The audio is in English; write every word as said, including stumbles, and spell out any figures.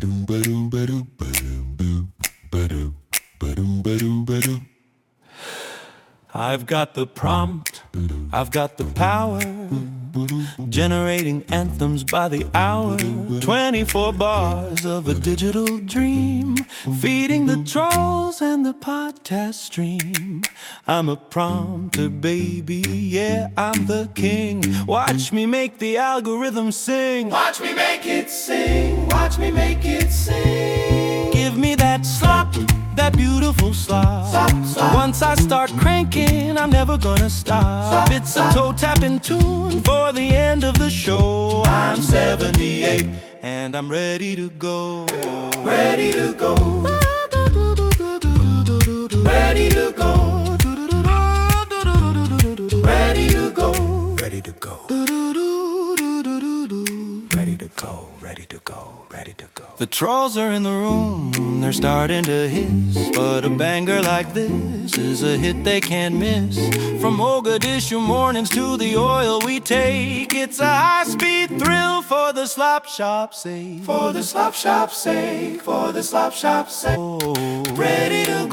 I've got the prompt, I've got the power, generating anthems by the hour. Twenty-four bars of a digital dream, feeding the trolls and the podcast stream. I'm a prompter, baby, yeah, I'm the king. Watch me make the algorithm sing. Watch me make it sing. Watch me make it sing. Give me that slop, that beautiful slop. Slop, slop. Once I start cranking, I'm never gonna stop. Slop, It's slop. a toe-tapping tune for the end of the show. I'm seventy-eight and I'm ready to go. Ready to go. Ready to go. Ready to go. Ready to go. Ready to go. Ready to go. Ready to go. The trolls are in the room, they're starting to hiss. But a banger like this is a hit they can't miss. From Mogadishu mornings to the oil we take, it's a high-speed thrill for the slop shop's sake. For the slop shop's sake. For the slop shop's sake. Oh, Ready to